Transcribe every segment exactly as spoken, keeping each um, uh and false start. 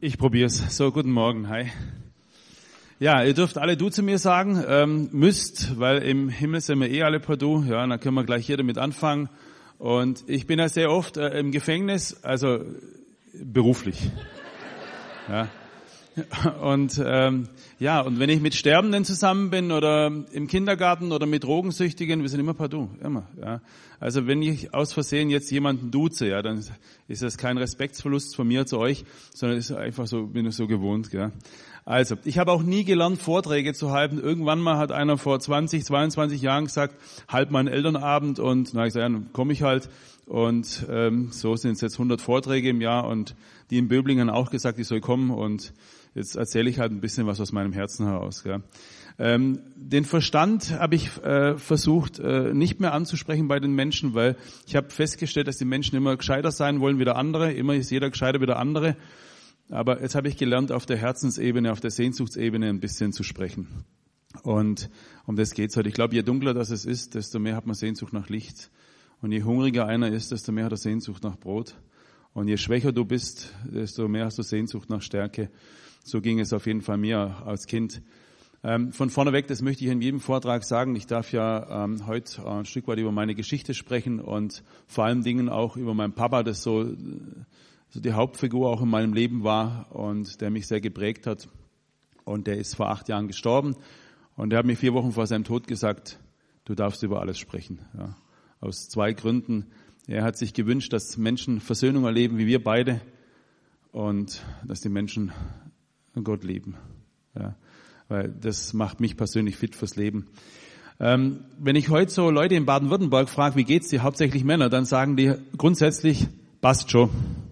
Ich probier's. So, guten Morgen. Hi. Ja, ihr dürft alle du zu mir sagen, ähm, müsst, weil im Himmel sind wir eh alle per du. Ja, dann können wir gleich hier damit anfangen. Und ich bin ja sehr oft äh, im Gefängnis, also beruflich. Ja. Und ähm, ja, und wenn ich mit Sterbenden zusammen bin oder im Kindergarten oder mit Drogensüchtigen, wir sind immer per du, immer. Ja. Also wenn ich aus Versehen jetzt jemanden duze, ja, dann ist das kein Respektsverlust von mir zu euch, sondern ist einfach so, bin ich so gewohnt. Ja. Also, ich habe auch nie gelernt, Vorträge zu halten. Irgendwann mal hat einer vor zwanzig, zweiundzwanzig Jahren gesagt, halt mal einen Elternabend, und na, ich sage, ja, dann komme ich halt. Und ähm, so sind es jetzt hundert Vorträge im Jahr, und die in Böblingen haben auch gesagt, ich soll kommen, und jetzt erzähle ich halt ein bisschen was aus meinem Herzen heraus. Ja. Ähm, den Verstand habe ich äh, versucht äh, nicht mehr anzusprechen bei den Menschen, weil ich habe festgestellt, dass die Menschen immer gescheiter sein wollen wie der andere. Immer ist jeder gescheiter wie der andere. Aber jetzt habe ich gelernt, auf der Herzensebene, auf der Sehnsuchtsebene ein bisschen zu sprechen. Und um das geht's heute. Ich glaube, je dunkler das es ist, desto mehr hat man Sehnsucht nach Licht. Und je hungriger einer ist, desto mehr hat er Sehnsucht nach Brot. Und je schwächer du bist, desto mehr hast du Sehnsucht nach Stärke. So ging es auf jeden Fall mir als Kind. Ähm, von vorne weg, das möchte ich in jedem Vortrag sagen. Ich darf ja ähm, heute ein Stück weit über meine Geschichte sprechen und vor allen Dingen auch über meinen Papa, das so, so die Hauptfigur auch in meinem Leben war und der mich sehr geprägt hat. Und der ist vor acht Jahren gestorben. Und er hat mir vier Wochen vor seinem Tod gesagt, du darfst über alles sprechen. Ja. Aus zwei Gründen. Er hat sich gewünscht, dass Menschen Versöhnung erleben, wie wir beide, und dass die Menschen Gott lieben. Ja. Weil das macht mich persönlich fit fürs Leben. Ähm, wenn ich heute so Leute in Baden-Württemberg frage, wie geht's dir, hauptsächlich Männer, dann sagen die grundsätzlich, passt schon.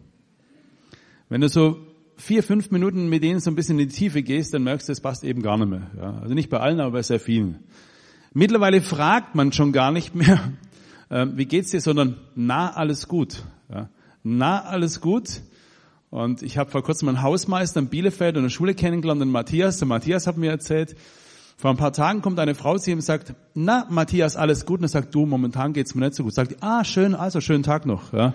Wenn du so vier, fünf Minuten mit denen so ein bisschen in die Tiefe gehst, dann merkst du, es passt eben gar nicht mehr. Ja. Also nicht bei allen, aber bei sehr vielen. Mittlerweile fragt man schon gar nicht mehr, äh, wie geht's dir, sondern na, alles gut. Ja. Na, alles gut. Und ich habe vor kurzem einen Hausmeister in Bielefeld in der Schule kennengelernt, den Matthias. Der Matthias hat mir erzählt, vor ein paar Tagen kommt eine Frau zu ihm und sagt, na, Matthias, alles gut? Und er sagt, du, momentan geht's mir nicht so gut. Sagt die, ah, schön, also schönen Tag noch. Ja.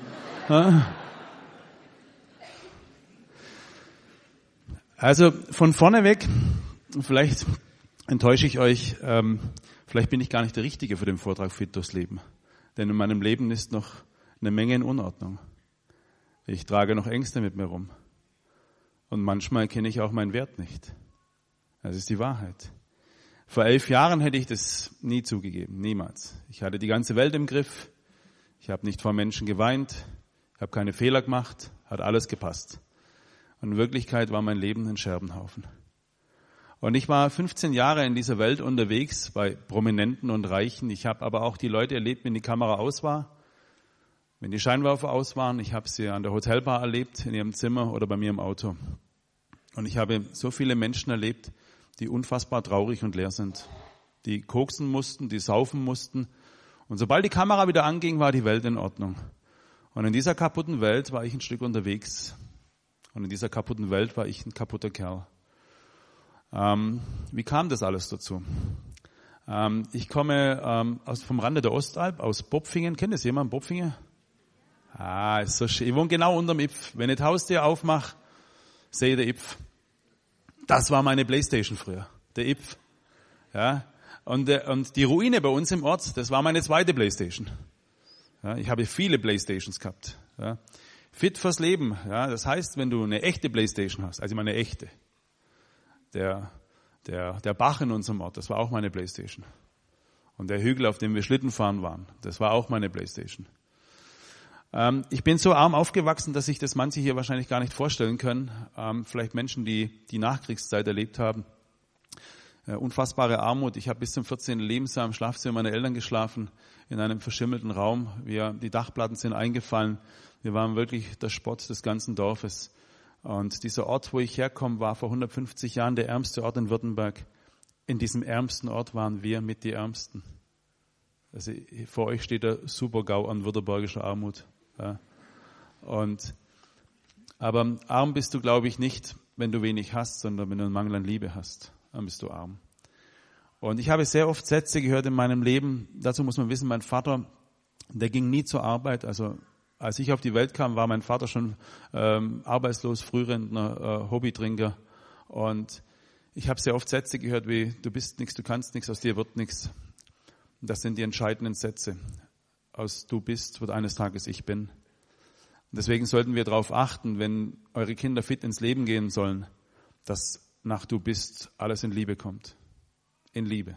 Also von vorne weg, vielleicht enttäusche ich euch, ähm, vielleicht bin ich gar nicht der Richtige für den Vortrag Fit durchs Leben. Denn in meinem Leben ist noch eine Menge in Unordnung. Ich trage noch Ängste mit mir rum. Und manchmal kenne ich auch meinen Wert nicht. Das ist die Wahrheit. Vor elf Jahren hätte ich das nie zugegeben, niemals. Ich hatte die ganze Welt im Griff. Ich habe nicht vor Menschen geweint. Ich habe keine Fehler gemacht. Hat alles gepasst. Und in Wirklichkeit war mein Leben ein Scherbenhaufen. Und ich war fünfzehn Jahre in dieser Welt unterwegs, bei Prominenten und Reichen. Ich habe aber auch die Leute erlebt, wenn die Kamera aus war. Wenn die Scheinwerfer aus waren, ich habe sie an der Hotelbar erlebt, in ihrem Zimmer oder bei mir im Auto. Und ich habe so viele Menschen erlebt, die unfassbar traurig und leer sind, die koksen mussten, die saufen mussten. Und sobald die Kamera wieder anging, war die Welt in Ordnung. Und in dieser kaputten Welt war ich ein Stück unterwegs. Und in dieser kaputten Welt war ich ein kaputter Kerl. Ähm, wie kam das alles dazu? Ähm, ich komme ähm, aus, vom Rande der Ostalb, aus Bopfingen. Kennt das jemand, Bopfingen? Ah, ist so schön. Ich wohne genau unterm Ipf. Wenn ich das Haustür aufmache, sehe ich den Ipf. Das war meine Playstation früher, der Ipf. Ja. Und, und die Ruine bei uns im Ort, das war meine zweite Playstation. Ja, ich habe viele Playstations gehabt. Ja. Fit fürs Leben. Ja, das heißt, wenn du eine echte Playstation hast, also meine echte, der, der, der Bach in unserem Ort, das war auch meine Playstation. Und der Hügel, auf dem wir Schlitten fahren waren, das war auch meine Playstation. Ähm, ich bin so arm aufgewachsen, dass sich das manche hier wahrscheinlich gar nicht vorstellen können. Ähm, vielleicht Menschen, die die Nachkriegszeit erlebt haben. Äh, unfassbare Armut. Ich habe bis zum vierzehnten Lebensjahr im Schlafzimmer meiner Eltern geschlafen, in einem verschimmelten Raum. Wir, die Dachplatten sind eingefallen. Wir waren wirklich der Spott des ganzen Dorfes. Und dieser Ort, wo ich herkomme, war vor hundertfünfzig Jahren der ärmste Ort in Württemberg. In diesem ärmsten Ort waren wir mit die Ärmsten. Also vor euch steht der Super-GAU an württembergischer Armut. Ja. Und, aber arm bist du, glaube ich, nicht, wenn du wenig hast, sondern wenn du einen Mangel an Liebe hast, dann bist du arm. Und ich habe sehr oft Sätze gehört in meinem Leben, dazu muss man wissen, mein Vater, der ging nie zur Arbeit, also Als ich auf die Welt kam, war mein Vater schon ähm, arbeitslos, Frührentner, äh, Hobbytrinker. Und ich habe sehr oft Sätze gehört wie, du bist nichts, du kannst nichts, aus dir wird nichts. Das sind die entscheidenden Sätze. Aus du bist wird eines Tages ich bin. Und deswegen sollten wir darauf achten, wenn eure Kinder fit ins Leben gehen sollen, dass nach du bist alles in Liebe kommt. In Liebe.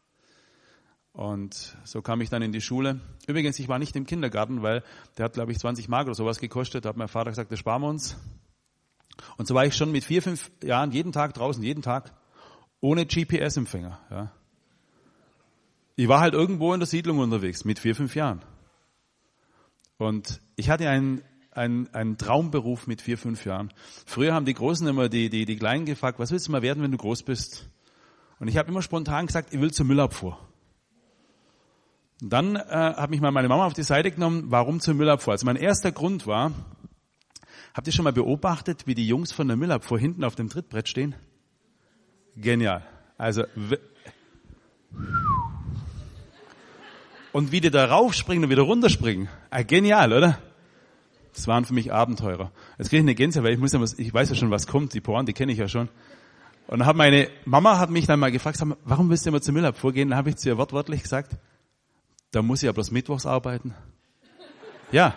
Und so kam ich dann in die Schule. Übrigens, ich war nicht im Kindergarten, weil der hat, glaube ich, zwanzig Mark oder sowas gekostet. Da hat mein Vater gesagt, das sparen wir uns. Und so war ich schon mit vier, fünf Jahren jeden Tag draußen, jeden Tag, ohne G P S-Empfänger. Ja. Ich war halt irgendwo in der Siedlung unterwegs, mit vier, fünf Jahren. Und ich hatte einen, einen, einen Traumberuf mit vier, fünf Jahren. Früher haben die Großen immer die, die, die Kleinen gefragt, was willst du mal werden, wenn du groß bist? Und ich habe immer spontan gesagt, ich will zur Müllabfuhr. Und dann äh, hat mich mal meine Mama auf die Seite genommen, warum zur Müllabfuhr? Also mein erster Grund war, habt ihr schon mal beobachtet, wie die Jungs von der Müllabfuhr hinten auf dem Trittbrett stehen? Genial. Also und wie die da raufspringen und wieder runterspringen. Ah, genial, oder? Das waren für mich Abenteurer. Jetzt kriege ich eine Gänse, weil ich muss ja was, ich weiß ja schon, was kommt. Die Poren, die kenne ich ja schon. Und dann hat meine Mama hat mich dann mal gefragt, sag mal, warum willst du immer zur Müllabfuhr gehen? Dann habe ich zu ihr wortwörtlich gesagt, da muss ich ja bloß mittwochs arbeiten. Ja.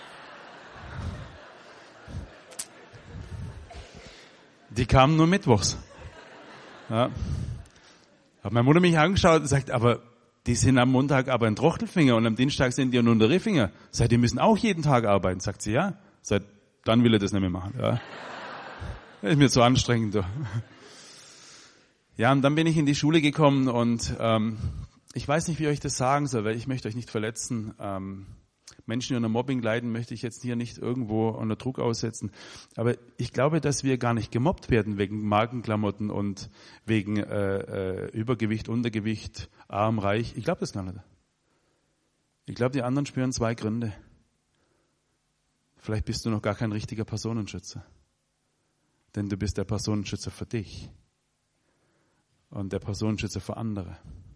Die kamen nur mittwochs. Ja. Hat meine Mutter mich angeschaut und sagt, aber die sind am Montag aber ein Trochtelfinger und am Dienstag sind die nur der Rehfinger. Sagt, die müssen auch jeden Tag arbeiten. Sagt sie, ja. Sagt, dann will er das nicht mehr machen. Ja. Das ist mir zu anstrengend. Du. Ja, und dann bin ich in die Schule gekommen und ähm, ich weiß nicht, wie ich euch das sagen soll, weil ich möchte euch nicht verletzen. Ähm, Menschen, die unter Mobbing leiden, möchte ich jetzt hier nicht irgendwo unter Druck aussetzen. Aber ich glaube, dass wir gar nicht gemobbt werden wegen Markenklamotten und wegen äh, äh, Übergewicht, Untergewicht, arm, reich. Ich glaube das gar nicht. Ich glaube, die anderen spüren zwei Gründe. Vielleicht bist du noch gar kein richtiger Personenschützer. Denn du bist der Personenschützer für dich. Und der Personenschützer für andere.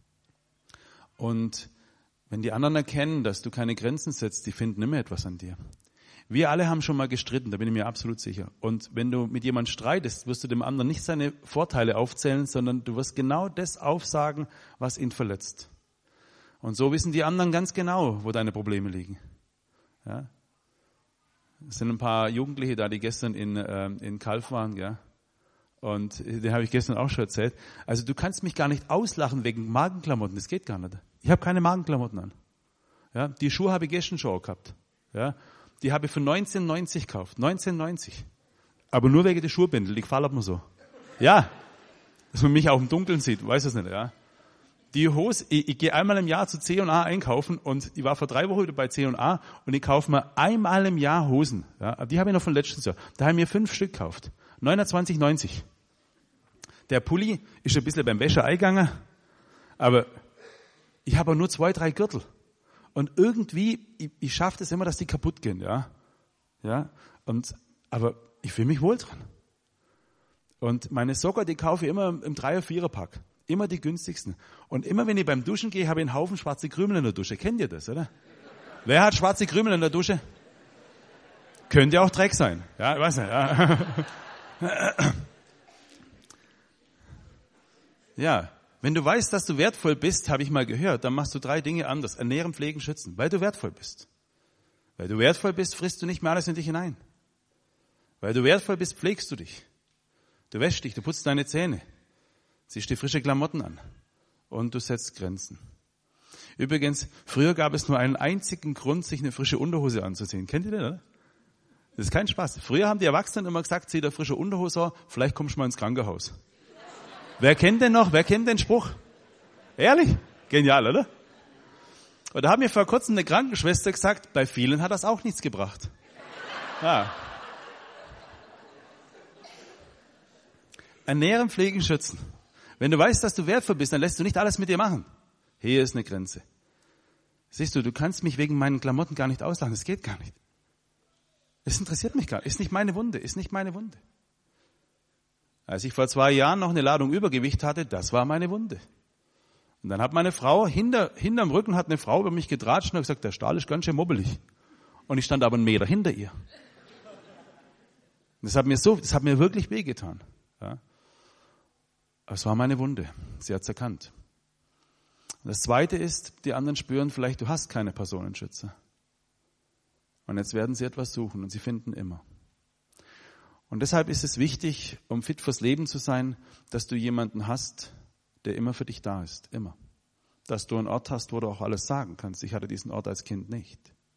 Und wenn die anderen erkennen, dass du keine Grenzen setzt, die finden immer etwas an dir. Wir alle haben schon mal gestritten, da bin ich mir absolut sicher. Und wenn du mit jemandem streitest, wirst du dem anderen nicht seine Vorteile aufzählen, sondern du wirst genau das aufsagen, was ihn verletzt. Und so wissen die anderen ganz genau, wo deine Probleme liegen. Ja? Es sind ein paar Jugendliche da, die gestern in, äh, in Kalf waren, ja. Und den habe ich gestern auch schon erzählt. Also du kannst mich gar nicht auslachen wegen Magenklamotten, das geht gar nicht. Ich habe keine Magenklamotten an. Ja, die Schuhe habe ich gestern schon gekauft. Ja, die habe ich für neunzehn neunzig gekauft. neunzehn neunzig. Aber nur wegen der Schuhbändel, die gefallen mir so. Ja, dass man mich auch im Dunkeln sieht, weiß es nicht. Ja, die Hose, ich, ich gehe einmal im Jahr zu C und A einkaufen und ich war vor drei Wochen wieder bei C und A und ich kaufe mir einmal im Jahr Hosen. Ja, die habe ich noch von letztes Jahr. Da habe ich mir fünf Stück gekauft. neunundzwanzig neunzig. Der Pulli ist ein bisschen beim Wäscher eingegangen, aber ich habe nur zwei, drei Gürtel. Und irgendwie, ich, ich schaffe das immer, dass die kaputt gehen, ja. Ja, und, aber ich fühle mich wohl dran. Und meine Socken, die kaufe ich immer im Dreier-, Vierer-Pack. Immer die günstigsten. Und immer wenn ich beim Duschen gehe, habe ich einen Haufen schwarze Krümel in der Dusche. Kennt ihr das, oder? Wer hat schwarze Krümel in der Dusche? Könnte auch Dreck sein. Ja, ich weiß nicht, ja. Ja, wenn du weißt, dass du wertvoll bist, habe ich mal gehört, dann machst du drei Dinge anders. Ernähren, pflegen, schützen, weil du wertvoll bist. Weil du wertvoll bist, frisst du nicht mehr alles in dich hinein. Weil du wertvoll bist, pflegst du dich. Du wäschst dich, du putzt deine Zähne, ziehst dir frische Klamotten an und du setzt Grenzen. Übrigens, früher gab es nur einen einzigen Grund, sich eine frische Unterhose anzuziehen. Kennt ihr den, oder? Das ist kein Spaß. Früher haben die Erwachsenen immer gesagt, zieh dir frische Unterhose an, vielleicht kommst du mal ins Krankenhaus. Wer kennt den noch? Wer kennt den Spruch? Ehrlich? Genial, oder? Und da hat mir vor kurzem eine Krankenschwester gesagt, bei vielen hat das auch nichts gebracht. Ja. Ernähren, pflegen, schützen. Wenn du weißt, dass du wertvoll bist, dann lässt du nicht alles mit dir machen. Hier ist eine Grenze. Siehst du, du kannst mich wegen meinen Klamotten gar nicht auslachen. Das geht gar nicht. Es interessiert mich gar nicht. Ist nicht meine Wunde. Ist nicht meine Wunde. Als ich vor zwei Jahren noch eine Ladung Übergewicht hatte, das war meine Wunde. Und dann hat meine Frau, hinter, hinterm Rücken hat eine Frau über mich getratscht und hat gesagt, der Stahl ist ganz schön mobbelig. Und ich stand aber einen Meter hinter ihr. Das hat mir so, das hat mir wirklich wehgetan. Ja. Aber es war meine Wunde. Sie hat es erkannt. Und das Zweite ist, die anderen spüren vielleicht, du hast keine Personenschützer. Und jetzt werden sie etwas suchen und sie finden immer. Und deshalb ist es wichtig, um fit fürs Leben zu sein, dass du jemanden hast, der immer für dich da ist. Immer. Dass du einen Ort hast, wo du auch alles sagen kannst. Ich hatte diesen Ort als Kind nicht.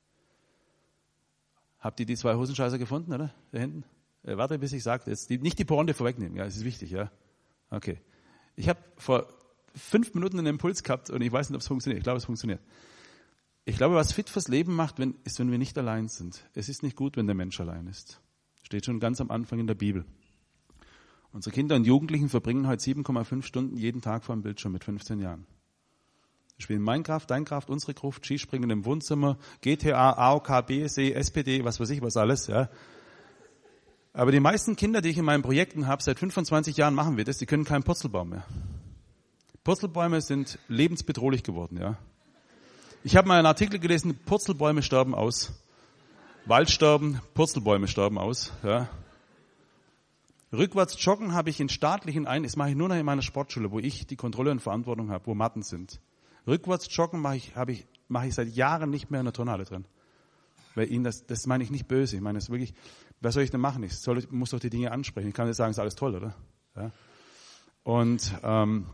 Habt ihr die zwei Hosenscheißer gefunden, oder? Da hinten? Äh, warte, bis ich sage. Jetzt die, nicht die Pointe vorwegnehmen. Ja, das ist wichtig, ja. Okay. Ich habe vor fünf Minuten einen Impuls gehabt und ich weiß nicht, ob es funktioniert. Ich glaube, es funktioniert. Ich glaube, was fit fürs Leben macht, wenn, ist, wenn wir nicht allein sind. Es ist nicht gut, wenn der Mensch allein ist. Steht schon ganz am Anfang in der Bibel. Unsere Kinder und Jugendlichen verbringen heute sieben Komma fünf Stunden jeden Tag vor dem Bildschirm mit fünfzehn Jahren. Wir spielen Minecraft, dein Kraft, unsere Kraft, Skispringen im Wohnzimmer, G T A, A O K, B S E, S P D, was weiß ich was alles. Ja. Aber die meisten Kinder, die ich in meinen Projekten habe, seit fünfundzwanzig Jahren machen wir das, die können keinen Purzelbaum mehr. Purzelbäume sind lebensbedrohlich geworden. Ja. Ich habe mal einen Artikel gelesen, Purzelbäume sterben aus. Waldsterben, Purzelbäume sterben aus. Ja. Rückwärts joggen habe ich in staatlichen Ein, das mache ich nur noch in meiner Sportschule, wo ich die Kontrolle und Verantwortung habe, wo Matten sind. Rückwärts joggen mache ich, habe ich, mache ich seit Jahren nicht mehr in der Turnhalle drin. Weil Ihnen das, das meine ich nicht böse. Ich meine das wirklich, was soll ich denn machen? Ich soll, muss doch die Dinge ansprechen. Ich kann nicht sagen, ist alles toll, oder? Ja. Und ähm,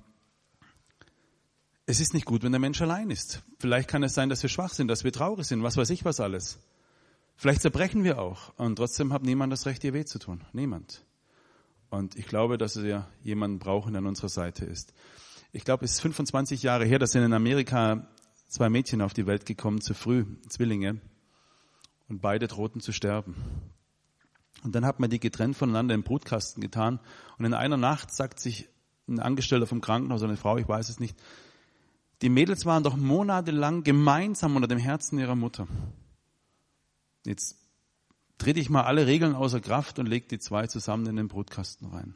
es ist nicht gut, wenn der Mensch allein ist. Vielleicht kann es sein, dass wir schwach sind, dass wir traurig sind, was weiß ich was alles. Vielleicht zerbrechen wir auch und trotzdem hat niemand das Recht, dir weh zu tun. Niemand. Und ich glaube, dass wir jemanden brauchen, der an unserer Seite ist. Ich glaube, es ist fünfundzwanzig Jahre her, dass sind in Amerika zwei Mädchen auf die Welt gekommen, zu früh, Zwillinge. Und beide drohten zu sterben. Und dann hat man die getrennt voneinander im Brutkasten getan. Und in einer Nacht sagt sich ein Angestellter vom Krankenhaus, eine Frau, ich weiß es nicht, die Mädels waren doch monatelang gemeinsam unter dem Herzen ihrer Mutter. Jetzt trete ich mal alle Regeln außer Kraft und lege die zwei zusammen in den Brutkasten rein.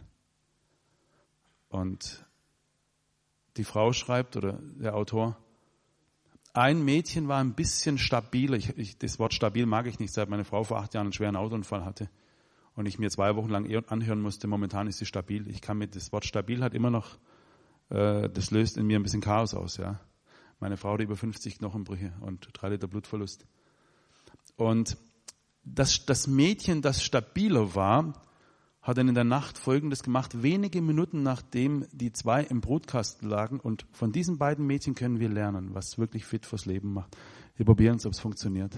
Und die Frau schreibt, oder der Autor, ein Mädchen war ein bisschen stabiler. Ich, ich, das Wort stabil mag ich nicht, seit meine Frau vor acht Jahren einen schweren Autounfall hatte und ich mir zwei Wochen lang anhören musste, momentan ist sie stabil. Ich kann mit, das Wort stabil hat immer noch, äh, das löst in mir ein bisschen Chaos aus. Ja. Meine Frau hat über fünfzig Knochenbrüche und drei Liter Blutverlust. Und das, das Mädchen, das stabiler war, hat dann in der Nacht Folgendes gemacht, wenige Minuten nachdem die zwei im Brutkasten lagen. Und von diesen beiden Mädchen können wir lernen, was wirklich fit fürs Leben macht. Wir probieren es, ob es funktioniert.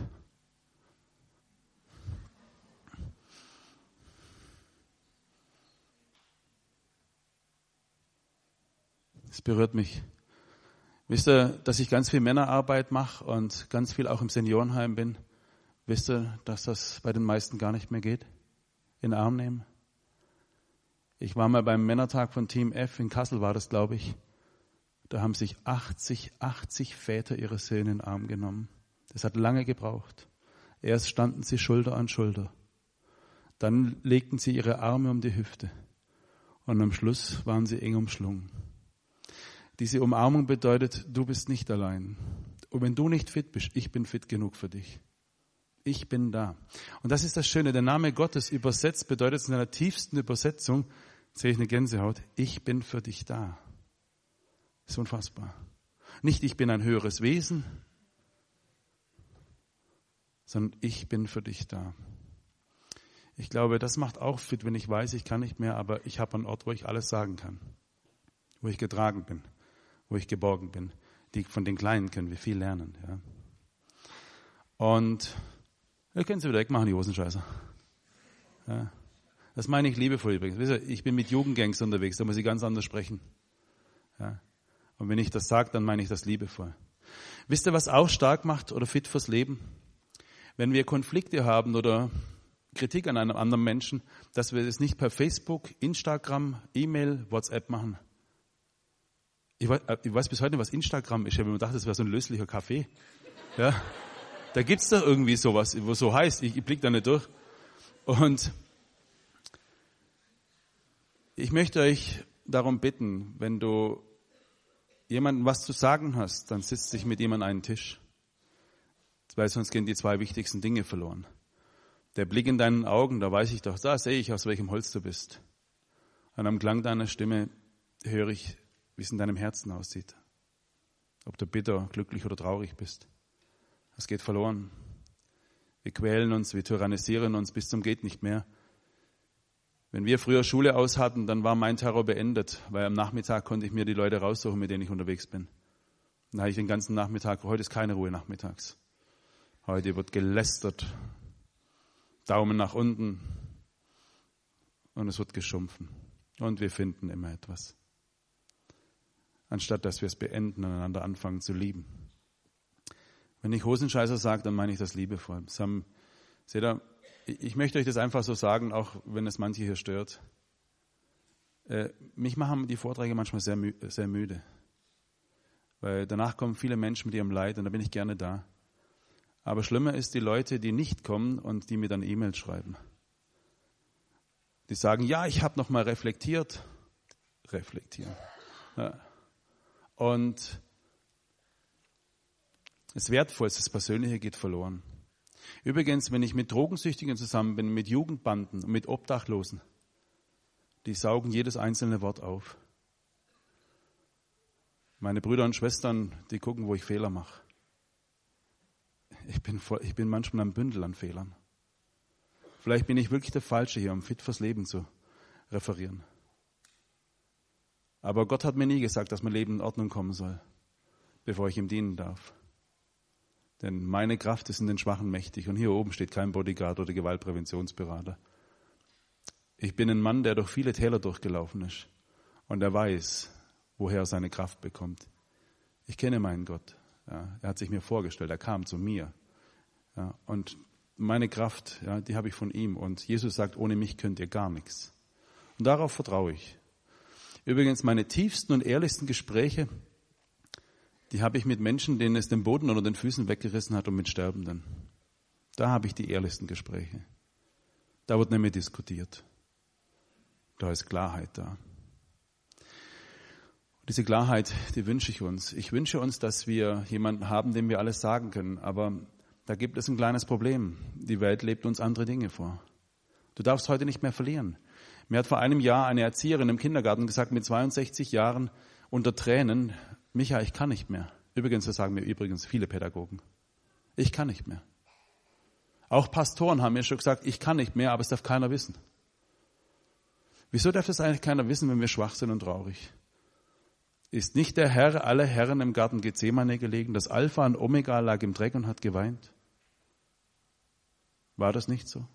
Es berührt mich. Wisst ihr, dass ich ganz viel Männerarbeit mache und ganz viel auch im Seniorenheim bin? Wisst ihr, dass das bei den meisten gar nicht mehr geht? In den Arm nehmen? Ich war mal beim Männertag von Team F, in Kassel war das, glaube ich. Da haben sich achtzig, achtzig Väter ihre Söhne in den Arm genommen. Das hat lange gebraucht. Erst standen sie Schulter an Schulter. Dann legten sie ihre Arme um die Hüfte. Und am Schluss waren sie eng umschlungen. Diese Umarmung bedeutet, du bist nicht allein. Und wenn du nicht fit bist, ich bin fit genug für dich. Ich bin da. Und das ist das Schöne. Der Name Gottes übersetzt bedeutet in einer tiefsten Übersetzung, jetzt sehe ich eine Gänsehaut, ich bin für dich da. Das ist unfassbar. Nicht ich bin ein höheres Wesen, sondern ich bin für dich da. Ich glaube, das macht auch fit, wenn ich weiß, ich kann nicht mehr, aber ich habe einen Ort, wo ich alles sagen kann. Wo ich getragen bin, wo ich geborgen bin. Die, von den Kleinen können wir viel lernen. Ja. Und ihr könnt sie wieder wegmachen, die Hosenscheißer. Ja. Das meine ich liebevoll übrigens. Wisst ihr, ich bin mit Jugendgangs unterwegs, da muss ich ganz anders sprechen. Ja. Und wenn ich das sage, dann meine ich das liebevoll. Wisst ihr, was auch stark macht oder fit fürs Leben? Wenn wir Konflikte haben oder Kritik an einem anderen Menschen, dass wir das nicht per Facebook, Instagram, E-Mail, WhatsApp machen. Ich weiß, ich weiß bis heute nicht, was Instagram ist. Ich habe mir gedacht, das wäre so ein löslicher Kaffee. Ja. Da gibt's doch irgendwie sowas, wo so heißt, ich, ich blicke da nicht durch. Und ich möchte euch darum bitten, wenn du jemandem was zu sagen hast, dann sitzt dich mit jemandem an einen Tisch. Weil sonst gehen die zwei wichtigsten Dinge verloren. Der Blick in deinen Augen, da weiß ich doch, da sehe ich, aus welchem Holz du bist. Und am Klang deiner Stimme höre ich, wie es in deinem Herzen aussieht. Ob du bitter, glücklich oder traurig bist. Das geht verloren. Wir quälen uns, wir tyrannisieren uns bis zum geht nicht mehr. Wenn wir früher Schule aus hatten, dann war mein Terror beendet, weil am Nachmittag konnte ich mir die Leute raussuchen, mit denen ich unterwegs bin. Dann habe ich den ganzen Nachmittag, heute ist keine Ruhe nachmittags. Heute wird gelästert, Daumen nach unten und es wird geschumpfen. Und wir finden immer etwas. Anstatt dass wir es beenden und einander anfangen zu lieben. Wenn ich Hosenscheißer sage, dann meine ich das liebevoll. Das haben, seht ihr, ich möchte euch das einfach so sagen, auch wenn es manche hier stört. Äh, mich machen die Vorträge manchmal sehr, mü- sehr müde. Weil danach kommen viele Menschen mit ihrem Leid und da bin ich gerne da. Aber schlimmer ist die Leute, die nicht kommen und die mir dann E-Mails schreiben. Die sagen, ja, ich habe noch mal reflektiert. Reflektieren. Ja. Und das Wertvollste, das Persönliche geht verloren. Übrigens, wenn ich mit Drogensüchtigen zusammen bin, mit Jugendbanden und mit Obdachlosen, die saugen jedes einzelne Wort auf. Meine Brüder und Schwestern, die gucken, wo ich Fehler mache. Ich bin, voll, ich bin manchmal ein Bündel an Fehlern. Vielleicht bin ich wirklich der Falsche hier, um fit fürs Leben zu referieren. Aber Gott hat mir nie gesagt, dass mein Leben in Ordnung kommen soll, bevor ich ihm dienen darf. Denn meine Kraft ist in den Schwachen mächtig und hier oben steht kein Bodyguard oder Gewaltpräventionsberater. Ich bin ein Mann, der durch viele Täler durchgelaufen ist und er weiß, woher er seine Kraft bekommt. Ich kenne meinen Gott. Ja, er hat sich mir vorgestellt, er kam zu mir. Ja, und meine Kraft, ja, die habe ich von ihm. Und Jesus sagt, ohne mich könnt ihr gar nichts. Und darauf vertraue ich. Übrigens, meine tiefsten und ehrlichsten Gespräche, die habe ich mit Menschen, denen es den Boden unter den Füßen weggerissen hat und mit Sterbenden. Da habe ich die ehrlichsten Gespräche. Da wird nicht mehr diskutiert. Da ist Klarheit da. Diese Klarheit, die wünsche ich uns. Ich wünsche uns, dass wir jemanden haben, dem wir alles sagen können. Aber da gibt es ein kleines Problem. Die Welt lebt uns andere Dinge vor. Du darfst heute nicht mehr verlieren. Mir hat vor einem Jahr eine Erzieherin im Kindergarten gesagt, mit zweiundsechzig Jahren unter Tränen, Micha, ich kann nicht mehr. Übrigens, das sagen mir übrigens viele Pädagogen. Ich kann nicht mehr. Auch Pastoren haben mir schon gesagt, ich kann nicht mehr, aber es darf keiner wissen. Wieso darf das eigentlich keiner wissen, wenn wir schwach sind und traurig? Ist nicht der Herr aller Herren im Garten Gethsemane gelegen? Das Alpha und Omega lag im Dreck und hat geweint. War das nicht so?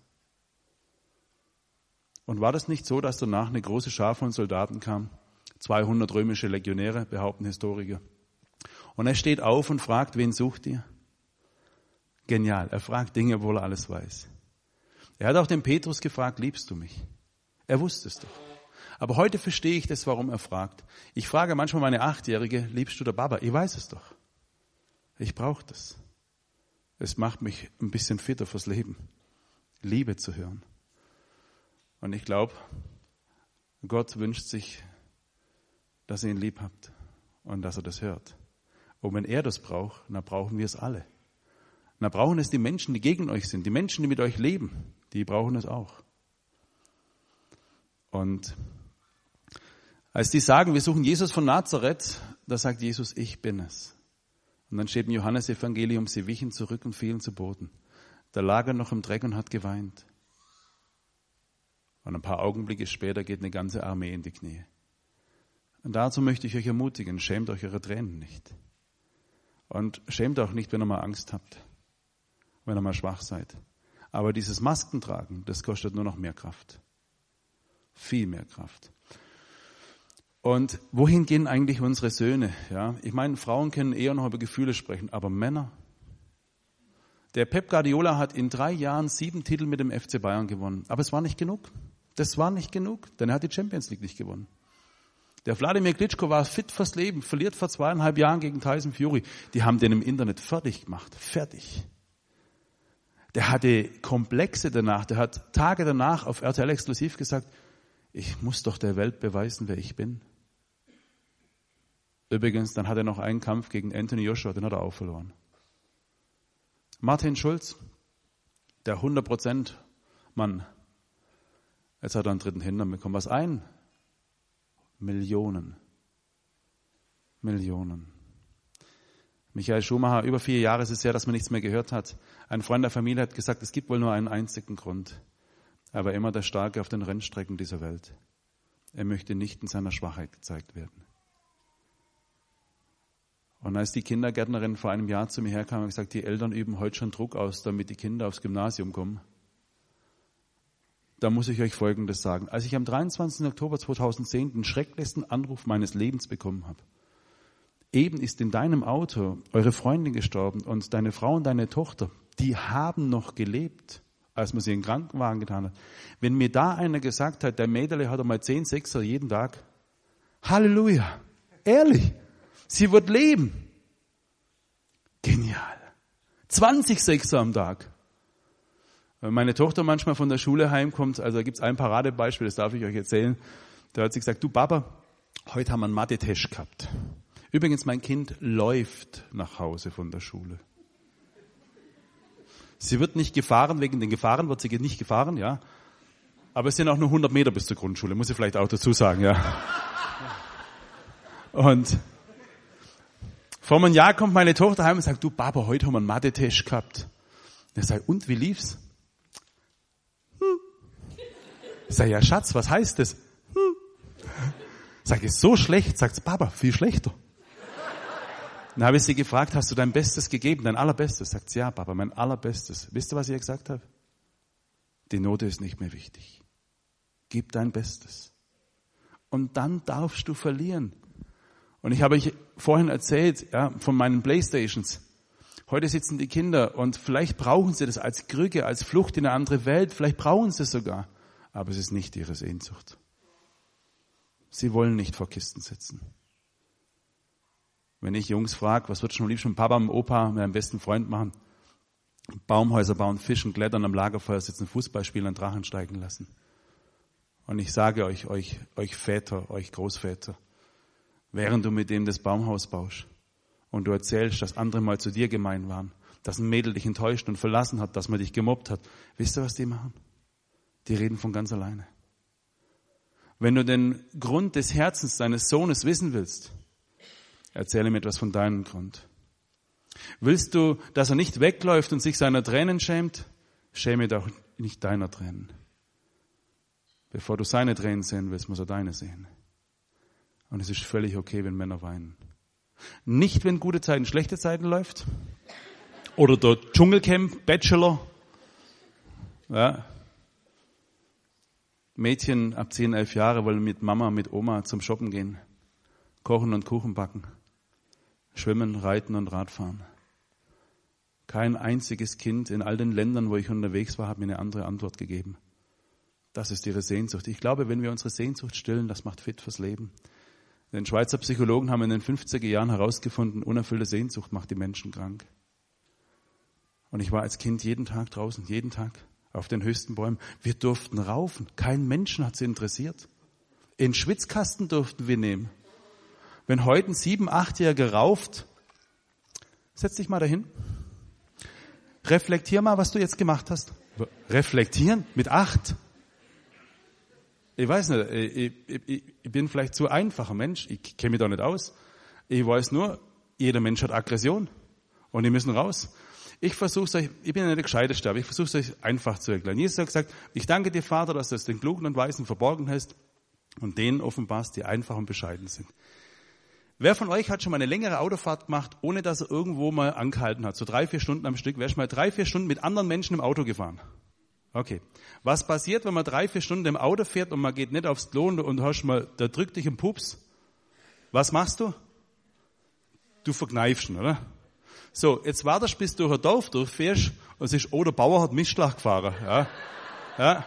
Und war das nicht so, dass danach eine große Schar von Soldaten kam? zweihundert römische Legionäre, behaupten Historiker. Und er steht auf und fragt, wen sucht ihr? Genial, er fragt Dinge, obwohl er alles weiß. Er hat auch den Petrus gefragt, liebst du mich? Er wusste es doch. Aber heute verstehe ich das, warum er fragt. Ich frage manchmal meine Achtjährige, liebst du der Baba? Ich weiß es doch. Ich brauche das. Es macht mich ein bisschen fitter fürs Leben, Liebe zu hören. Und ich glaube, Gott wünscht sich, dass ihr ihn lieb habt und dass er das hört. Und wenn er das braucht, dann brauchen wir es alle. Dann brauchen es die Menschen, die gegen euch sind, die Menschen, die mit euch leben, die brauchen es auch. Und als die sagen, wir suchen Jesus von Nazareth, da sagt Jesus, ich bin es. Und dann steht im Johannesevangelium, sie wichen zurück und fielen zu Boden. Da lag er noch im Dreck und hat geweint. Und ein paar Augenblicke später geht eine ganze Armee in die Knie. Und dazu möchte ich euch ermutigen, schämt euch eure Tränen nicht. Und schämt auch nicht, wenn ihr mal Angst habt, wenn ihr mal schwach seid. Aber dieses Maskentragen, das kostet nur noch mehr Kraft. Viel mehr Kraft. Und wohin gehen eigentlich unsere Söhne? Ja, ich meine, Frauen können eher noch über Gefühle sprechen, aber Männer? Der Pep Guardiola hat in drei Jahren sieben Titel mit dem F C Bayern gewonnen. Aber es war nicht genug. Das war nicht genug, denn er hat die Champions League nicht gewonnen. Der Wladimir Klitschko war fit fürs Leben, verliert vor zweieinhalb Jahren gegen Tyson Fury. Die haben den im Internet fertig gemacht. Fertig. Der hatte Komplexe danach. Der hat Tage danach auf R T L exklusiv gesagt, ich muss doch der Welt beweisen, wer ich bin. Übrigens, dann hat er noch einen Kampf gegen Anthony Joshua, den hat er auch verloren. Martin Schulz, der hundert Prozent Mann. Jetzt hat er einen dritten Hintern bekommen. Was ein? Millionen. Millionen. Michael Schumacher, über vier Jahre ist es her, dass man nichts mehr gehört hat. Ein Freund der Familie hat gesagt, es gibt wohl nur einen einzigen Grund. Er war immer der Starke auf den Rennstrecken dieser Welt. Er möchte nicht in seiner Schwachheit gezeigt werden. Und als die Kindergärtnerin vor einem Jahr zu mir herkam und gesagt, die Eltern üben heute schon Druck aus, damit die Kinder aufs Gymnasium kommen, da muss ich euch Folgendes sagen. Als ich am dreiundzwanzigsten Oktober zweitausendzehn den schrecklichsten Anruf meines Lebens bekommen habe, eben ist in deinem Auto eure Freundin gestorben und deine Frau und deine Tochter, die haben noch gelebt, als man sie in den Krankenwagen getan hat. Wenn mir da einer gesagt hat, der Mädel hat einmal zehn Sechser jeden Tag, Halleluja, ehrlich, sie wird leben. Genial. zwanzig Sechser am Tag. Wenn meine Tochter manchmal von der Schule heimkommt, also da gibt es ein Paradebeispiel, das darf ich euch erzählen, da hat sie gesagt, du Papa, heute haben wir einen Mathe-Test gehabt. Übrigens, mein Kind läuft nach Hause von der Schule. Sie wird nicht gefahren, wegen den Gefahren wird sie nicht gefahren, ja. Aber es sind auch nur hundert Meter bis zur Grundschule, muss ich vielleicht auch dazu sagen, ja. Und vor einem Jahr kommt meine Tochter heim und sagt, du Papa, heute haben wir einen Mathe-Test gehabt. Und ich sage, und, wie lief's? Hm. Ich sage, ja Schatz, was heißt das? Hm. Ich sage, ist so schlecht? Sagt Papa, viel schlechter. Dann habe ich sie gefragt, hast du dein Bestes gegeben, dein Allerbestes? Sagt sie, ja Papa, mein Allerbestes. Wisst ihr, was ich ihr gesagt habe? Die Note ist nicht mehr wichtig. Gib dein Bestes. Und dann darfst du verlieren. Und ich habe euch vorhin erzählt, ja, von meinen Playstations. Heute sitzen die Kinder und vielleicht brauchen sie das als Krücke, als Flucht in eine andere Welt. Vielleicht brauchen sie es sogar. Aber es ist nicht ihre Sehnsucht. Sie wollen nicht vor Kisten sitzen. Wenn ich Jungs frage, was würdest du am liebsten mit Papa und Opa, mit einem besten Freund machen? Baumhäuser bauen, fischen, klettern, am Lagerfeuer sitzen, Fußball spielen, einen Drachen steigen lassen. Und ich sage euch, euch, euch Väter, euch Großväter, während du mit dem das Baumhaus baust und du erzählst, dass andere mal zu dir gemein waren, dass ein Mädel dich enttäuscht und verlassen hat, dass man dich gemobbt hat, wisst ihr, was die machen? Die reden von ganz alleine. Wenn du den Grund des Herzens deines Sohnes wissen willst, erzähle ihm etwas von deinem Grund. Willst du, dass er nicht wegläuft und sich seiner Tränen schämt? Schäme doch nicht deiner Tränen. Bevor du seine Tränen sehen willst, muss er deine sehen. Und es ist völlig okay, wenn Männer weinen. Nicht, wenn gute Zeiten, schlechte Zeiten läuft. Oder der Dschungelcamp, Bachelor. Ja. Mädchen ab zehn, elf Jahre wollen mit Mama, mit Oma zum Shoppen gehen. Kochen und Kuchen backen. Schwimmen, Reiten und Radfahren. Kein einziges Kind in all den Ländern, wo ich unterwegs war, hat mir eine andere Antwort gegeben. Das ist ihre Sehnsucht. Ich glaube, wenn wir unsere Sehnsucht stillen, das macht fit fürs Leben. Den Schweizer Psychologen haben in den fünfziger Jahren herausgefunden, unerfüllte Sehnsucht macht die Menschen krank. Und ich war als Kind jeden Tag draußen, jeden Tag auf den höchsten Bäumen. Wir durften raufen. Kein Menschen hat sie interessiert. In Schwitzkasten durften wir nehmen. Wenn heute ein sieben-, achtjähriger rauft, setz dich mal dahin. Reflektier mal, was du jetzt gemacht hast. Reflektieren? Mit acht? Ich weiß nicht, ich, ich, ich bin vielleicht zu einfacher Mensch. Ich kenne mich da nicht aus. Ich weiß nur, jeder Mensch hat Aggression. Und die müssen raus. Ich versuche es euch, ich bin ja nicht der Gescheiteste, aber ich versuche es euch einfach zu erklären. Jesus hat gesagt, ich danke dir, Vater, dass du es den Klugen und Weisen verborgen hast und denen offenbarst, die einfach und bescheiden sind. Wer von euch hat schon mal eine längere Autofahrt gemacht, ohne dass er irgendwo mal angehalten hat? So drei, vier Stunden am Stück. Wer ist mal drei, vier Stunden mit anderen Menschen im Auto gefahren? Okay. Was passiert, wenn man drei, vier Stunden im Auto fährt und man geht nicht aufs Klo und hast mal, da drückt dich ein Pups? Was machst du? Du verkneifst ihn, oder? So, jetzt wartest, bis du durch ein Dorf durchfährst und siehst, oh, der Bauer hat Mistschlag gefahren. Ja. Ja.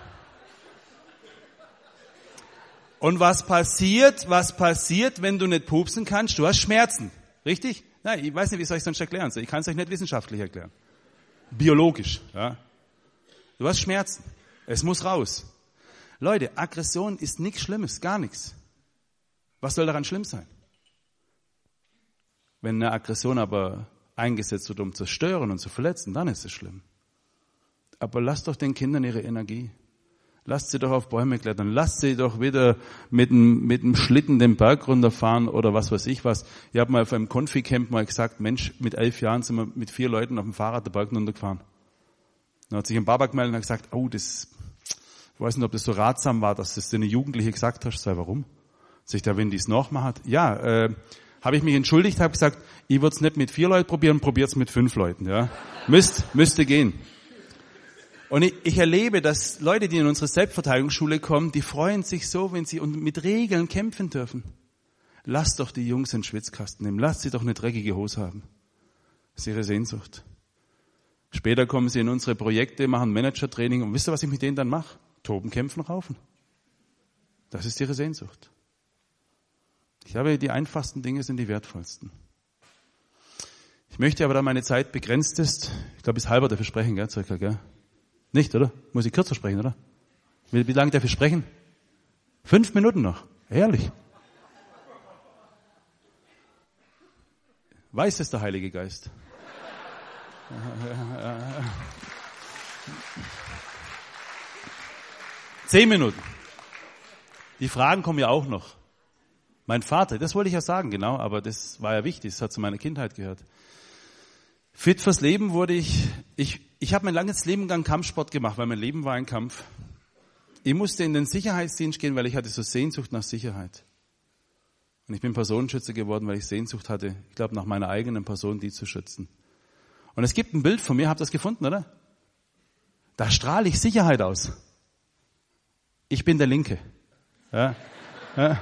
Und was passiert, was passiert, wenn du nicht pupsen kannst? Du hast Schmerzen. Richtig? Nein, ich weiß nicht, wie soll ich es sonst erklären. Ich kann es euch nicht wissenschaftlich erklären. Biologisch. Ja. Du hast Schmerzen. Es muss raus. Leute, Aggression ist nichts Schlimmes, gar nichts. Was soll daran schlimm sein? Wenn eine Aggression aber eingesetzt wird, um zu stören und zu verletzen, dann ist es schlimm. Aber lasst doch den Kindern ihre Energie. Lasst sie doch auf Bäume klettern. Lasst sie doch wieder mit dem, mit dem Schlitten den Berg runterfahren oder was weiß ich was. Ich habe mal auf einem Konfi-Camp mal gesagt, Mensch, mit elf Jahren sind wir mit vier Leuten auf dem Fahrrad den Berg runtergefahren. Dann hat sich ein Baba gemeldet und hat gesagt, oh, das, ich weiß nicht, ob das so ratsam war, dass das eine Jugendliche gesagt hast. Sei, warum? Sich da, wenn die es nachmacht. Ja, äh, habe ich mich entschuldigt, habe gesagt, ich würde es nicht mit vier Leuten probieren, probiert es mit fünf Leuten. Ja, Müsst, müsste gehen. Und ich, ich erlebe, dass Leute, die in unsere Selbstverteidigungsschule kommen, die freuen sich so, wenn sie mit Regeln kämpfen dürfen. Lass doch die Jungs in den Schwitzkasten nehmen. Lass sie doch eine dreckige Hose haben. Das ist ihre Sehnsucht. Später kommen sie in unsere Projekte, machen Managertraining. Und wisst ihr, was ich mit denen dann mache? Toben, kämpfen, raufen. Das ist ihre Sehnsucht. Ich glaube, die einfachsten Dinge sind die wertvollsten. Ich möchte aber, da meine Zeit begrenzt ist, ich glaube, bis halber dafür sprechen, gell, circa, gell? Nicht, oder? Muss ich kürzer sprechen, oder? Wie, wie lange darf ich sprechen? Fünf Minuten noch. Ehrlich. Weiß es der Heilige Geist? Zehn Minuten. Die Fragen kommen ja auch noch. Mein Vater, das wollte ich ja sagen, genau, aber das war ja wichtig, das hat zu meiner Kindheit gehört. Fit fürs Leben wurde ich, ich, ich habe mein langes Leben lang Kampfsport gemacht, weil mein Leben war ein Kampf. Ich musste in den Sicherheitsdienst gehen, weil ich hatte so Sehnsucht nach Sicherheit. Und ich bin Personenschützer geworden, weil ich Sehnsucht hatte, ich glaube, nach meiner eigenen Person, die zu schützen. Und es gibt ein Bild von mir, habt ihr das gefunden, oder? Da strahle ich Sicherheit aus. Ich bin der Linke. Ja, ja.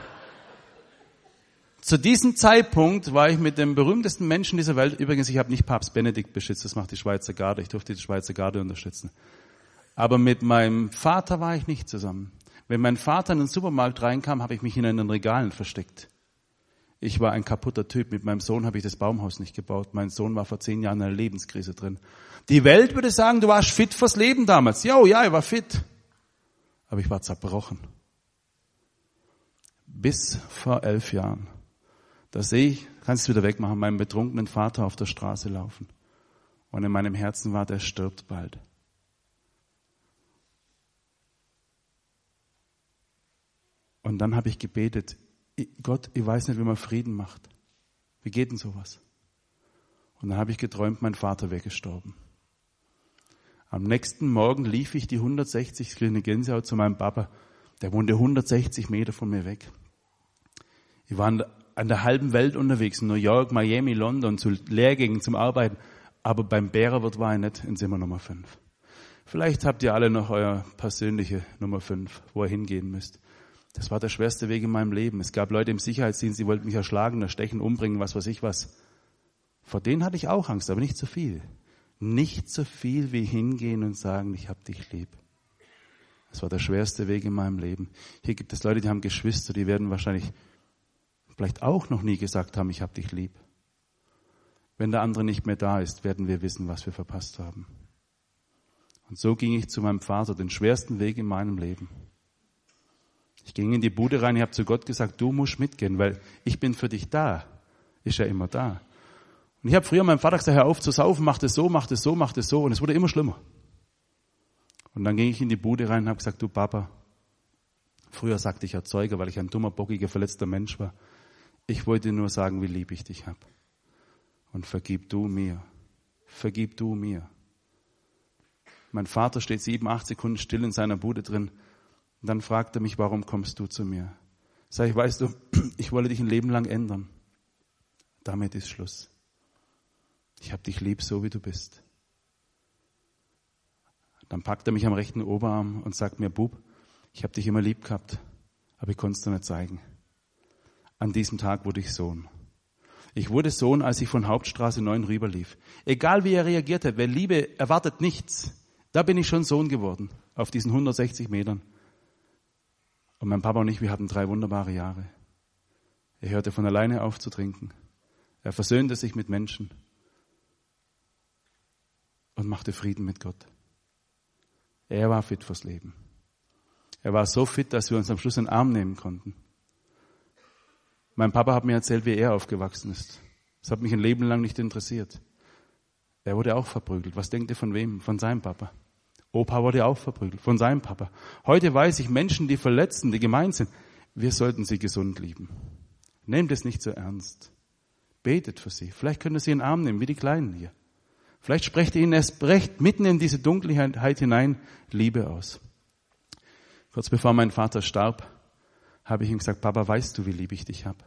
Zu diesem Zeitpunkt war ich mit dem berühmtesten Menschen dieser Welt, übrigens, ich habe nicht Papst Benedikt beschützt, das macht die Schweizer Garde, ich durfte die Schweizer Garde unterstützen. Aber mit meinem Vater war ich nicht zusammen. Wenn mein Vater in den Supermarkt reinkam, habe ich mich in den Regalen versteckt. Ich war ein kaputter Typ, mit meinem Sohn habe ich das Baumhaus nicht gebaut. Mein Sohn war vor zehn Jahren in einer Lebenskrise drin. Die Welt würde sagen, du warst fit fürs Leben damals. Ja, oh ja, ich war fit. Aber ich war zerbrochen. Bis vor elf Jahren. Da sehe ich, kannst du wieder wegmachen, meinen betrunkenen Vater auf der Straße laufen. Und in meinem Herzen war, der stirbt bald. Und dann habe ich gebetet, Gott, ich weiß nicht, wie man Frieden macht. Wie geht denn sowas? Und dann habe ich geträumt, mein Vater wäre gestorben. Am nächsten Morgen lief ich die hundertsechzig, ich kriege eine Gänsehaut, zu meinem Papa. Der wohnte hundertsechzig Meter von mir weg. Ich war an der, an der halben Welt unterwegs, in New York, Miami, London, zu Lehrgängen, zum Arbeiten. Aber beim Bärerwirt war ich nicht in Zimmer Nummer fünf. Vielleicht habt ihr alle noch euer persönliche Nummer fünf, wo ihr hingehen müsst. Das war der schwerste Weg in meinem Leben. Es gab Leute im Sicherheitsdienst, die wollten mich erschlagen, erstechen, umbringen, was weiß ich was. Vor denen hatte ich auch Angst, aber nicht so viel. Nicht so viel wie hingehen und sagen, ich hab dich lieb. Das war der schwerste Weg in meinem Leben. Hier gibt es Leute, die haben Geschwister, die werden wahrscheinlich vielleicht auch noch nie gesagt haben, ich hab dich lieb. Wenn der andere nicht mehr da ist, werden wir wissen, was wir verpasst haben. Und so ging ich zu meinem Vater, den schwersten Weg in meinem Leben. Ich ging in die Bude rein, ich habe zu Gott gesagt, du musst mitgehen, weil ich bin für dich da. Ist ja immer da. Und ich habe früher meinem Vater gesagt, hör auf zu saufen, mach das so, mach das so, mach das so. Und es wurde immer schlimmer. Und dann ging ich in die Bude rein und habe gesagt, du Papa, früher sagte ich Erzeuger, weil ich ein dummer, bockiger, verletzter Mensch war. Ich wollte nur sagen, wie lieb ich dich habe. Und vergib du mir. Vergib du mir. Mein Vater steht sieben, acht Sekunden still in seiner Bude drin. Und dann fragt er mich, warum kommst du zu mir? Sag ich, weißt du, ich wollte dich ein Leben lang ändern. Damit ist Schluss. Ich hab dich lieb, so wie du bist. Dann packt er mich am rechten Oberarm und sagt mir, Bub, ich hab dich immer lieb gehabt, aber ich konnte es dir nicht zeigen. An diesem Tag wurde ich Sohn. Ich wurde Sohn, als ich von Hauptstraße neun rüberlief. Egal wie er reagiert hat, weil Liebe erwartet nichts. Da bin ich schon Sohn geworden, auf diesen hundertsechzig Metern. Und mein Papa und ich, wir hatten drei wunderbare Jahre. Er hörte von alleine auf zu trinken. Er versöhnte sich mit Menschen und machte Frieden mit Gott. Er war fit fürs Leben. Er war so fit, dass wir uns am Schluss in den Arm nehmen konnten. Mein Papa hat mir erzählt, wie er aufgewachsen ist. Das hat mich ein Leben lang nicht interessiert. Er wurde auch verprügelt. Was denkt ihr von wem? Von seinem Papa. Opa wurde auch verprügelt. Von seinem Papa. Heute weiß ich, Menschen, die verletzen, die gemein sind, wir sollten sie gesund lieben. Nehmt es nicht so ernst. Betet für sie. Vielleicht könnt ihr sie in den Arm nehmen, wie die Kleinen hier. Vielleicht sprecht ihr ihnen erst recht mitten in diese Dunkelheit hinein Liebe aus. Kurz bevor mein Vater starb, habe ich ihm gesagt, Papa, weißt du, wie lieb ich dich habe?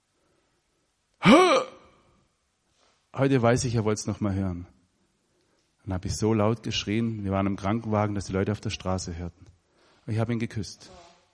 Heute weiß ich, er wollte es noch mal hören. Dann habe ich so laut geschrien, wir waren im Krankenwagen, dass die Leute auf der Straße hörten. Ich habe ihn geküsst.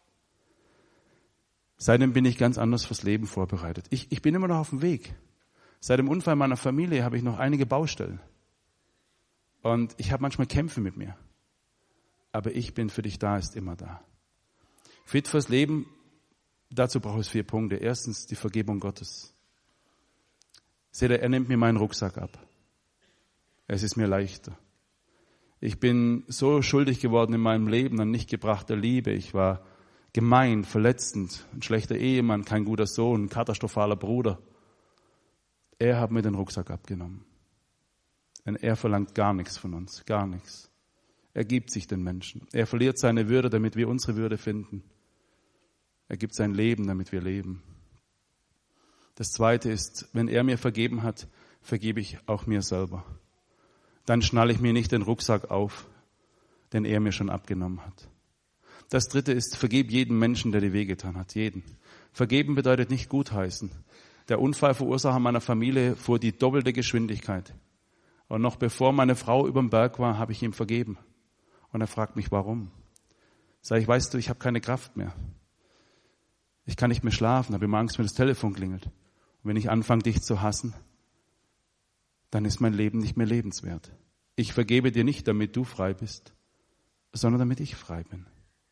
Seitdem bin ich ganz anders fürs Leben vorbereitet. Ich, ich bin immer noch auf dem Weg. Seit dem Unfall meiner Familie habe ich noch einige Baustellen. Und ich habe manchmal Kämpfe mit mir. Aber ich bin für dich da, ist immer da. Fit fürs Leben, dazu brauche ich vier Punkte. Erstens die Vergebung Gottes. Seht ihr, er nimmt mir meinen Rucksack ab. Es ist mir leichter. Ich bin so schuldig geworden in meinem Leben an nicht gebrachter Liebe. Ich war gemein, verletzend, ein schlechter Ehemann, kein guter Sohn, ein katastrophaler Bruder. Er hat mir den Rucksack abgenommen. Denn er verlangt gar nichts von uns, gar nichts. Er gibt sich den Menschen. Er verliert seine Würde, damit wir unsere Würde finden. Er gibt sein Leben, damit wir leben. Das Zweite ist, wenn er mir vergeben hat, vergebe ich auch mir selber. Dann schnalle ich mir nicht den Rucksack auf, den er mir schon abgenommen hat. Das Dritte ist, vergib jeden Menschen, der dir wehgetan hat, jeden. Vergeben bedeutet nicht gutheißen. Der Unfallverursacher meiner Familie fuhr die doppelte Geschwindigkeit. Und noch bevor meine Frau über den Berg war, habe ich ihm vergeben. Und er fragt mich, warum? Sag ich, weißt du, ich habe keine Kraft mehr. Ich kann nicht mehr schlafen, habe immer Angst, wenn das Telefon klingelt. Und wenn ich anfange, dich zu hassen, dann ist mein Leben nicht mehr lebenswert. Ich vergebe dir nicht, damit du frei bist, sondern damit ich frei bin.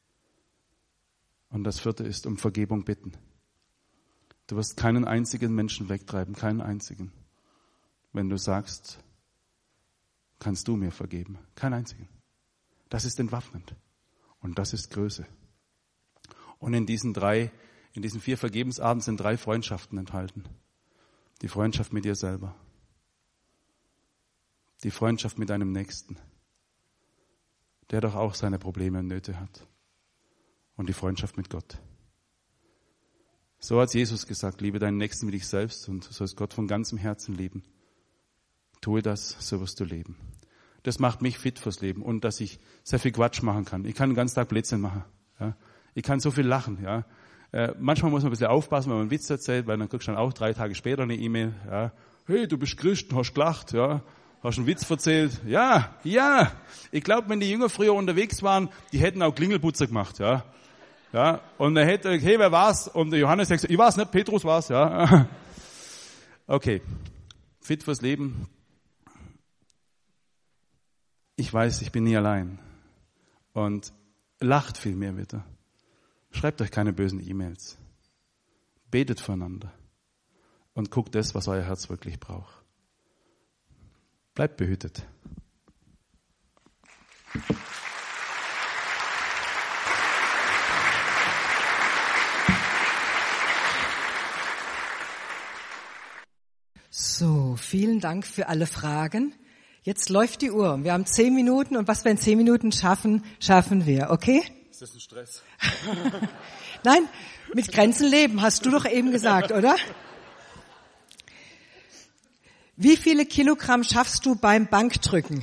Und das Vierte ist, um Vergebung bitten. Du wirst keinen einzigen Menschen wegtreiben, keinen einzigen. Wenn du sagst, kannst du mir vergeben. Keinen einzigen. Das ist entwaffnend. Und das ist Größe. Und in diesen drei, in diesen vier Vergebensarten sind drei Freundschaften enthalten. Die Freundschaft mit dir selber. Die Freundschaft mit deinem Nächsten, der doch auch seine Probleme und Nöte hat. Und die Freundschaft mit Gott. So hat Jesus gesagt, liebe deinen Nächsten wie dich selbst und du sollst Gott von ganzem Herzen lieben. Tue das, so wirst du leben. Das macht mich fit fürs Leben und dass ich sehr viel Quatsch machen kann. Ich kann den ganzen Tag Blödsinn machen. Ja. Ich kann so viel lachen. Ja. Äh, manchmal muss man ein bisschen aufpassen, wenn man einen Witz erzählt, weil dann kriegst du dann auch drei Tage später eine E-Mail. Ja. Hey, du bist Christen, hast gelacht, ja. Hast einen Witz erzählt? Ja, ja. Ich glaube, wenn die Jünger früher unterwegs waren, die hätten auch Klingelputzer gemacht, ja. Ja. Und er hätte, hey, wer war's? Und der Johannes sagt, ich war's nicht, Petrus war's, ja. Okay. Fit fürs Leben. Ich weiß, ich bin nie allein. Und lacht viel mehr bitte. Schreibt euch keine bösen E-Mails. Betet füreinander. Und guckt das, was euer Herz wirklich braucht. Bleibt behütet. So, vielen Dank für alle Fragen. Jetzt läuft die Uhr. Wir haben zehn Minuten und was wir in zehn Minuten schaffen, schaffen wir, okay? Ist das ein Stress? Nein, mit Grenzen leben, hast du doch eben gesagt, oder? Wie viele Kilogramm schaffst du beim Bankdrücken?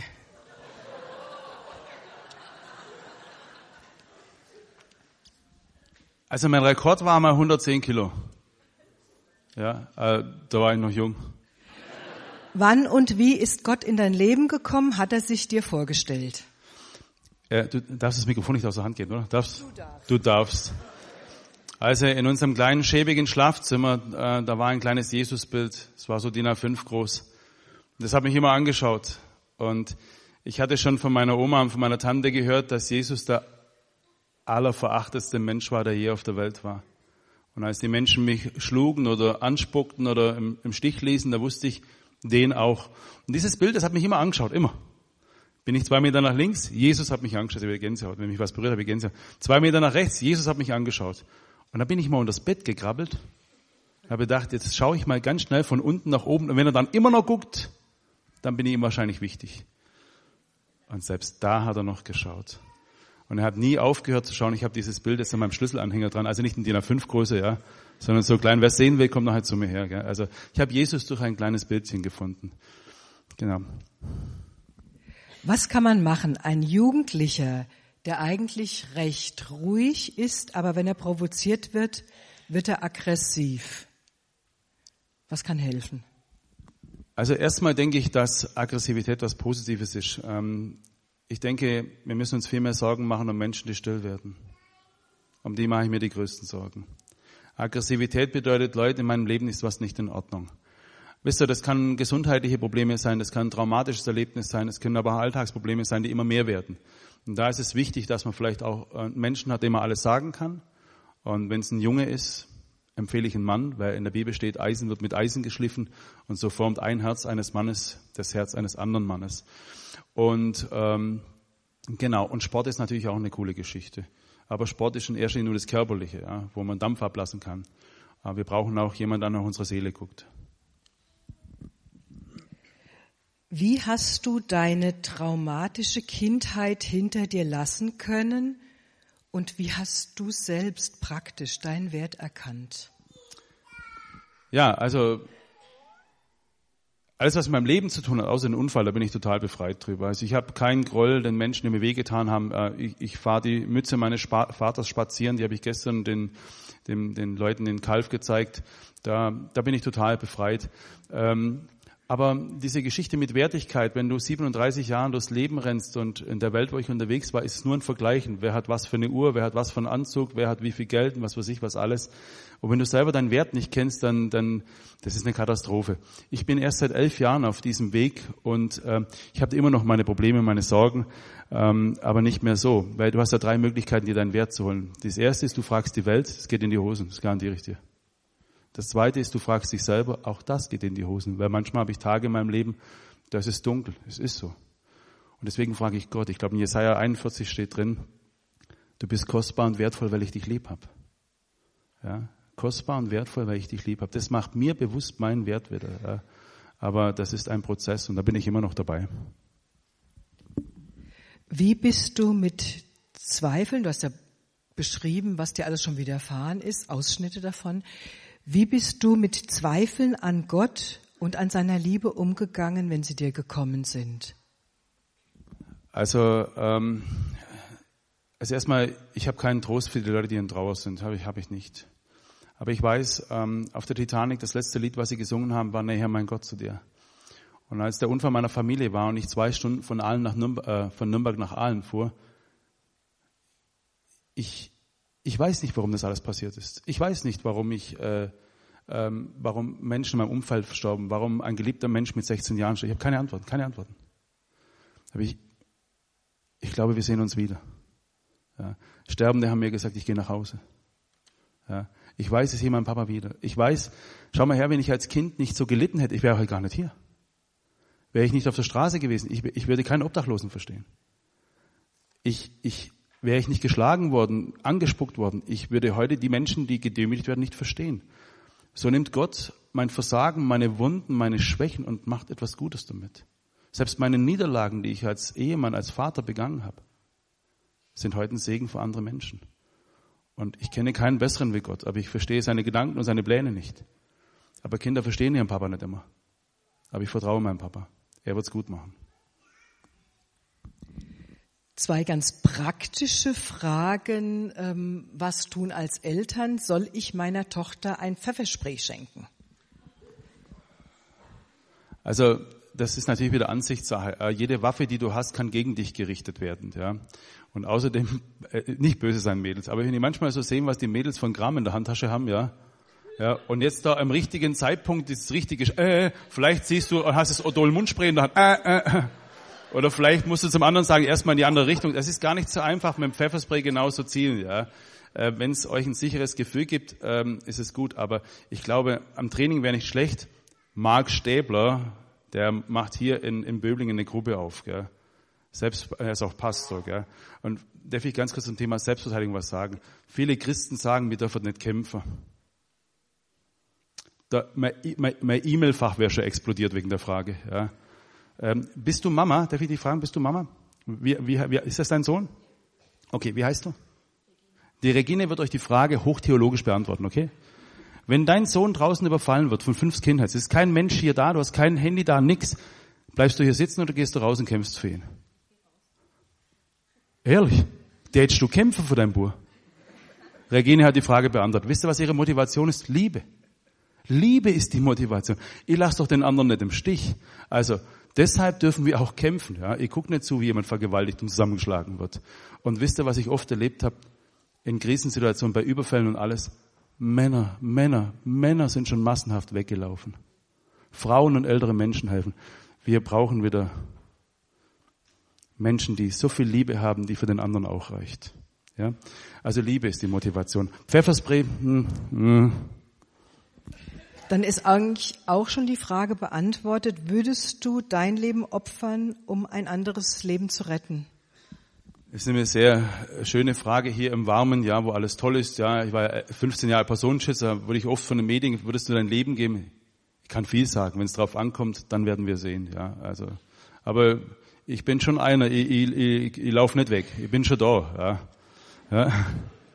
Also mein Rekord war mal hundertzehn Kilo. Ja, äh, da war ich noch jung. Wann und wie ist Gott in dein Leben gekommen? Hat er sich dir vorgestellt? Äh, du darfst das Mikrofon nicht aus der Hand geben, oder? Darfst? Du darfst. Du darfst. Also in unserem kleinen, schäbigen Schlafzimmer, äh, da war ein kleines Jesusbild. Es war so D I N A fünf groß. Das hat mich immer angeschaut. Und ich hatte schon von meiner Oma und von meiner Tante gehört, dass Jesus der allerverachtetste Mensch war, der je auf der Welt war. Und als die Menschen mich schlugen oder anspuckten oder im, im Stich ließen, da wusste ich, den auch. Und dieses Bild, das hat mich immer angeschaut, immer. Bin ich zwei Meter nach links, Jesus hat mich angeschaut, ich habe Gänsehaut, wenn mich was berührt, habe ich Gänsehaut. Zwei Meter nach rechts, Jesus hat mich angeschaut. Und da bin ich mal unter das Bett gekrabbelt, habe gedacht, jetzt schaue ich mal ganz schnell von unten nach oben und wenn er dann immer noch guckt, dann bin ich ihm wahrscheinlich wichtig. Und selbst da hat er noch geschaut. Und er hat nie aufgehört zu schauen. Ich habe dieses Bild jetzt an meinem Schlüsselanhänger dran, also nicht in D I N A fünf Größe, ja, sondern so klein. Wer es sehen will, kommt nachher zu mir her. Gell? Also ich habe Jesus durch ein kleines Bildchen gefunden. Genau. Was kann man machen? Ein Jugendlicher, der eigentlich recht ruhig ist, aber wenn er provoziert wird, wird er aggressiv. Was kann helfen? Also erstmal denke ich, dass Aggressivität was Positives ist. Ich denke, wir müssen uns viel mehr Sorgen machen um Menschen, die still werden. Um die mache ich mir die größten Sorgen. Aggressivität bedeutet, Leute, in meinem Leben ist was nicht in Ordnung. Wisst ihr, das kann gesundheitliche Probleme sein, das kann ein traumatisches Erlebnis sein, es können aber auch Alltagsprobleme sein, die immer mehr werden. Und da ist es wichtig, dass man vielleicht auch einen Menschen hat, dem man alles sagen kann. Und wenn es ein Junge ist, empfehle ich einen Mann, weil in der Bibel steht, Eisen wird mit Eisen geschliffen und so formt ein Herz eines Mannes das Herz eines anderen Mannes. Und ähm, genau, und Sport ist natürlich auch eine coole Geschichte. Aber Sport ist in erster Linie nur das Körperliche, ja, wo man Dampf ablassen kann. Aber wir brauchen auch jemanden, der nach unserer Seele guckt. Wie hast du deine traumatische Kindheit hinter dir lassen können? Und wie hast du selbst praktisch deinen Wert erkannt? Ja, also alles, was mit meinem Leben zu tun hat, außer den Unfall, da bin ich total befreit drüber. Also ich habe keinen Groll den Menschen, die mir wehgetan haben. Ich, ich fahre die Mütze meines Spa- Vaters spazieren, die habe ich gestern den, den, den Leuten in Kalf gezeigt. Da, da bin ich total befreit. Ähm, Aber diese Geschichte mit Wertigkeit, wenn du siebenunddreißig Jahren durchs Leben rennst und in der Welt, wo ich unterwegs war, ist es nur ein Vergleichen. Wer hat was für eine Uhr, wer hat was für einen Anzug, wer hat wie viel Geld und was weiß ich, was alles. Und wenn du selber deinen Wert nicht kennst, dann, dann das ist eine Katastrophe. Ich bin erst seit elf Jahren auf diesem Weg und äh, ich habe immer noch meine Probleme, meine Sorgen, ähm, aber nicht mehr so. Weil du hast ja drei Möglichkeiten, dir deinen Wert zu holen. Das erste ist, du fragst die Welt, es geht in die Hosen, das garantiere ich dir. Das Zweite ist, du fragst dich selber, auch das geht in die Hosen. Weil manchmal habe ich Tage in meinem Leben, da ist es dunkel, es ist so. Und deswegen frage ich Gott, ich glaube in Jesaja einundvierzig steht drin, du bist kostbar und wertvoll, weil ich dich lieb habe. Ja, kostbar und wertvoll, weil ich dich lieb habe. Das macht mir bewusst meinen Wert wieder. Ja. Aber das ist ein Prozess und da bin ich immer noch dabei. Wie bist du mit Zweifeln, du hast ja beschrieben, was dir alles schon widerfahren ist, Ausschnitte davon, wie bist du mit Zweifeln an Gott und an seiner Liebe umgegangen, wenn sie dir gekommen sind? Also, ähm, also erstmal, ich habe keinen Trost für die Leute, die in Trauer sind. Habe ich, habe ich nicht. Aber ich weiß, ähm, auf der Titanic, das letzte Lied, was sie gesungen haben, war Näher mein Gott zu dir. Und als der Unfall meiner Familie war und ich zwei Stunden von Aalen nach Nürnberg, äh, von Nürnberg nach Aalen fuhr, ich Ich weiß nicht, warum das alles passiert ist. Ich weiß nicht, warum ich, äh, ähm, warum Menschen in meinem Umfeld verstorben, warum ein geliebter Mensch mit sechzehn Jahren steht. Ich habe keine Antworten, keine Antworten. Aber ich, ich glaube, wir sehen uns wieder. Ja. Sterbende haben mir gesagt, ich gehe nach Hause. Ja. Ich weiß, ich sehe meinen Papa wieder. Ich weiß, schau mal her, wenn ich als Kind nicht so gelitten hätte, ich wäre heute gar nicht hier. Wäre ich nicht auf der Straße gewesen, ich, ich würde keinen Obdachlosen verstehen. Ich, ich, Wäre ich nicht geschlagen worden, angespuckt worden, ich würde heute die Menschen, die gedemütigt werden, nicht verstehen. So nimmt Gott mein Versagen, meine Wunden, meine Schwächen und macht etwas Gutes damit. Selbst meine Niederlagen, die ich als Ehemann, als Vater begangen habe, sind heute ein Segen für andere Menschen. Und ich kenne keinen besseren wie Gott, aber ich verstehe seine Gedanken und seine Pläne nicht. Aber Kinder verstehen ihren Papa nicht immer. Aber ich vertraue meinem Papa. Er wird's gut machen. Zwei ganz praktische Fragen. Ähm, was tun als Eltern? Soll ich meiner Tochter ein Pfefferspray schenken? Also das ist natürlich wieder Ansichtssache. Jede Waffe, die du hast, kann gegen dich gerichtet werden. Ja. Und außerdem, äh, nicht böse sein, Mädels, aber wenn die manchmal so sehen, was die Mädels von Gramm in der Handtasche haben, ja, ja, und jetzt da am richtigen Zeitpunkt das Richtige, äh, vielleicht siehst du, hast das Odol-Mundspray in der Hand, äh, äh, oder vielleicht musst du zum anderen sagen, erstmal in die andere Richtung. Das ist gar nicht so einfach, mit dem Pfefferspray genauso zielen. Ja. Äh, Wenn es euch ein sicheres Gefühl gibt, ähm, ist es gut. Aber ich glaube, am Training wäre nicht schlecht. Marc Stäbler, der macht hier in, in Böblingen eine Gruppe auf. Gell. Selbst, er ist auch Pastor. Gell. Und darf ich ganz kurz zum Thema Selbstverteidigung was sagen. Viele Christen sagen, wir dürfen nicht kämpfen. Da, mein mein E-Mail-Fach wäre schon explodiert wegen der Frage. Ja. Ähm, bist du Mama? Darf ich dich fragen, bist du Mama? Wie, wie, wie, ist das dein Sohn? Okay, wie heißt du? Die Regine wird euch die Frage hochtheologisch beantworten, okay? Wenn dein Sohn draußen überfallen wird von fünf Kindheit, es ist kein Mensch hier da, du hast kein Handy da, nix, bleibst du hier sitzen oder gehst du raus und kämpfst für ihn? Ehrlich? Tätst du kämpfen für dein Bub? Regine hat die Frage beantwortet. Wisst ihr, was ihre Motivation ist? Liebe. Liebe ist die Motivation. Ihr lasst doch den anderen nicht im Stich. Also, deshalb dürfen wir auch kämpfen. Ja? Ihr guckt nicht zu, wie jemand vergewaltigt und zusammengeschlagen wird. Und wisst ihr, was ich oft erlebt habe? In Krisensituationen, bei Überfällen und alles. Männer, Männer, Männer sind schon massenhaft weggelaufen. Frauen und ältere Menschen helfen. Wir brauchen wieder Menschen, die so viel Liebe haben, die für den anderen auch reicht. Ja? Also Liebe ist die Motivation. Pfefferspray, hm, hm. Dann ist eigentlich auch schon die Frage beantwortet, würdest du dein Leben opfern, um ein anderes Leben zu retten? Das ist eine sehr schöne Frage hier im Warmen, ja, wo alles toll ist. Ja, ich war fünfzehn Jahre Personenschützer, wurde ich oft von den Medien, würdest du dein Leben geben? Ich kann viel sagen, wenn es drauf ankommt, dann werden wir sehen. Ja, also, aber ich bin schon einer, ich, ich, ich, ich laufe nicht weg, ich bin schon da. Ja. Ja.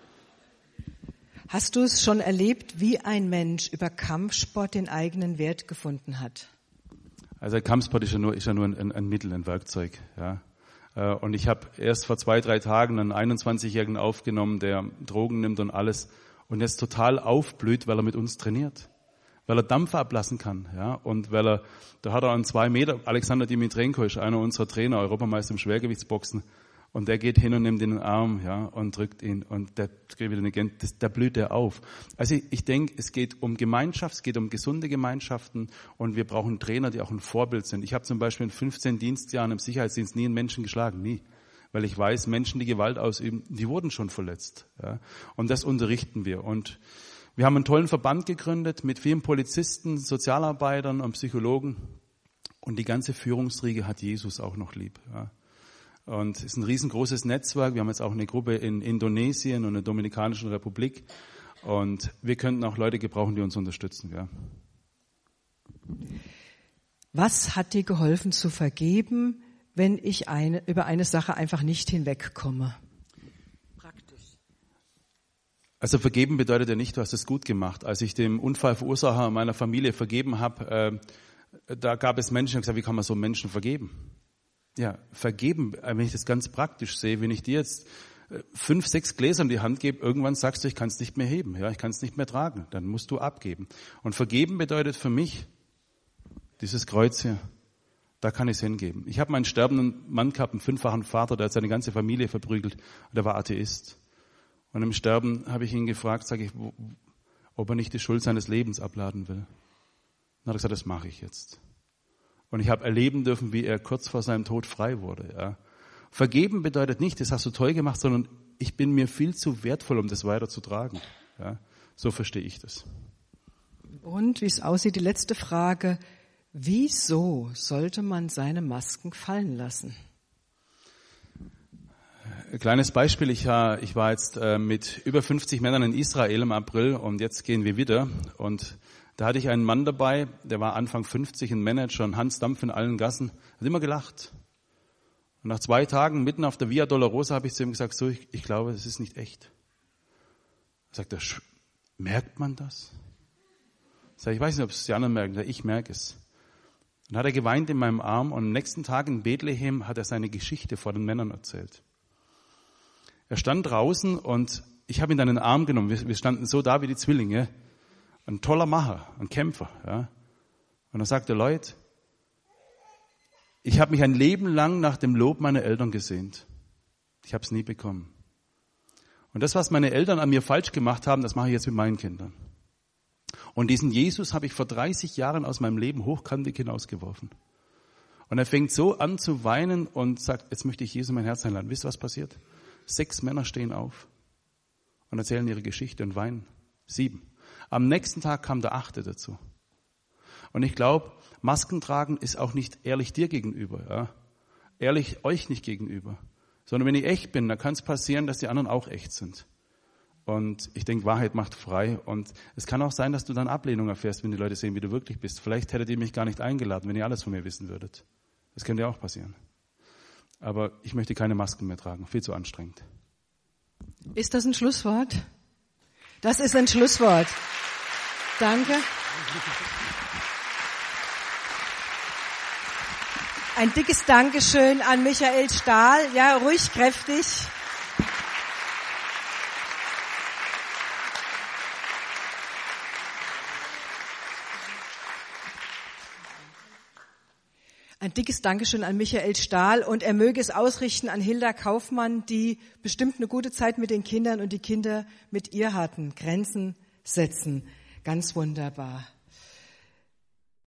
Hast du es schon erlebt, wie ein Mensch über Kampfsport den eigenen Wert gefunden hat? Also Kampfsport ist ja nur, ist ja nur ein, ein Mittel, ein Werkzeug. Ja. Und ich habe erst vor zwei, drei Tagen einen einundzwanzigjährigen aufgenommen, der Drogen nimmt und alles und jetzt total aufblüht, weil er mit uns trainiert, weil er Dampf ablassen kann, ja, und weil er, da hat er einen zwei Meter, Alexander Dimitrenko ist einer unserer Trainer, Europameister im Schwergewichtsboxen, und der geht hin und nimmt ihn in den Arm, ja, und drückt ihn, und der, da blüht er auf. Also ich, ich denke, es geht um Gemeinschaft, es geht um gesunde Gemeinschaften, und wir brauchen Trainer, die auch ein Vorbild sind. Ich habe zum Beispiel in fünfzehn Dienstjahren im Sicherheitsdienst nie einen Menschen geschlagen, nie. Weil ich weiß, Menschen, die Gewalt ausüben, die wurden schon verletzt, ja. Und das unterrichten wir. Und wir haben einen tollen Verband gegründet mit vielen Polizisten, Sozialarbeitern und Psychologen. Und die ganze Führungsriege hat Jesus auch noch lieb, ja. Und es ist ein riesengroßes Netzwerk. Wir haben jetzt auch eine Gruppe in Indonesien und in der Dominikanischen Republik. Und wir könnten auch Leute gebrauchen, die uns unterstützen. Ja. Was hat dir geholfen zu vergeben, wenn ich eine, über eine Sache einfach nicht hinwegkomme? Praktisch. Also vergeben bedeutet ja nicht, du hast es gut gemacht. Als ich dem Unfallverursacher meiner Familie vergeben habe, äh, da gab es Menschen, die haben gesagt, wie kann man so Menschen vergeben? Ja, vergeben, wenn ich das ganz praktisch sehe, wenn ich dir jetzt fünf, sechs Gläser in die Hand gebe, irgendwann sagst du, ich kann es nicht mehr heben, ja, ich kann es nicht mehr tragen, dann musst du abgeben. Und vergeben bedeutet für mich, dieses Kreuz hier, da kann ich es hingeben. Ich habe meinen sterbenden Mann gehabt, einen fünffachen Vater, der hat seine ganze Familie verprügelt, und der war Atheist. Und im Sterben habe ich ihn gefragt, sage ich, wo, ob er nicht die Schuld seines Lebens abladen will. Dann hat er gesagt, das mache ich jetzt. Und ich habe erleben dürfen, wie er kurz vor seinem Tod frei wurde. Ja. Vergeben bedeutet nicht, das hast du toll gemacht, sondern ich bin mir viel zu wertvoll, um das weiterzutragen. Ja. So verstehe ich das. Und wie es aussieht, die letzte Frage. Wieso sollte man seine Masken fallen lassen? Ein kleines Beispiel. Ich war, ich war jetzt mit über fünfzig Männern in Israel im April, und jetzt gehen wir wieder. Und da hatte ich einen Mann dabei, der war Anfang fünfzig, ein Manager, ein Hans Dampf in allen Gassen, hat immer gelacht. Und nach zwei Tagen mitten auf der Via Dolorosa habe ich zu ihm gesagt, so, ich, ich glaube, das ist nicht echt. Er sagt, er, merkt man das? Ich sage, ich weiß nicht, ob es die anderen merken. Ich merke es. Dann hat er geweint in meinem Arm, und am nächsten Tag in Bethlehem hat er seine Geschichte vor den Männern erzählt. Er stand draußen, und ich habe ihn dann in den Arm genommen. Wir, wir standen so da wie die Zwillinge. Ein toller Macher, ein Kämpfer. Ja. Und dann sagte Leute, ich habe mich ein Leben lang nach dem Lob meiner Eltern gesehnt. Ich habe es nie bekommen. Und das, was meine Eltern an mir falsch gemacht haben, das mache ich jetzt mit meinen Kindern. Und diesen Jesus habe ich vor dreißig Jahren aus meinem Leben hochkantig hinausgeworfen. Und er fängt so an zu weinen und sagt, jetzt möchte ich Jesus in mein Herz einladen. Wisst ihr, was passiert? Sechs Männer stehen auf und erzählen ihre Geschichte und weinen. Sieben. Am nächsten Tag kam der achte dazu. Und ich glaube, Masken tragen ist auch nicht ehrlich dir gegenüber, ja? Ehrlich euch nicht gegenüber. Sondern wenn ich echt bin, dann kann es passieren, dass die anderen auch echt sind. Und ich denke, Wahrheit macht frei. Und es kann auch sein, dass du dann Ablehnung erfährst, wenn die Leute sehen, wie du wirklich bist. Vielleicht hättet ihr mich gar nicht eingeladen, wenn ihr alles von mir wissen würdet. Das könnte ja auch passieren. Aber ich möchte keine Masken mehr tragen, viel zu anstrengend. Ist das ein Schlusswort? Das ist ein Schlusswort. Danke. Ein dickes Dankeschön an Michael Stahl. Ja, ruhig kräftig. Ein dickes Dankeschön an Michael Stahl und er möge es ausrichten an Hilda Kaufmann, die bestimmt eine gute Zeit mit den Kindern und die Kinder mit ihr hatten. Grenzen setzen. Ganz wunderbar.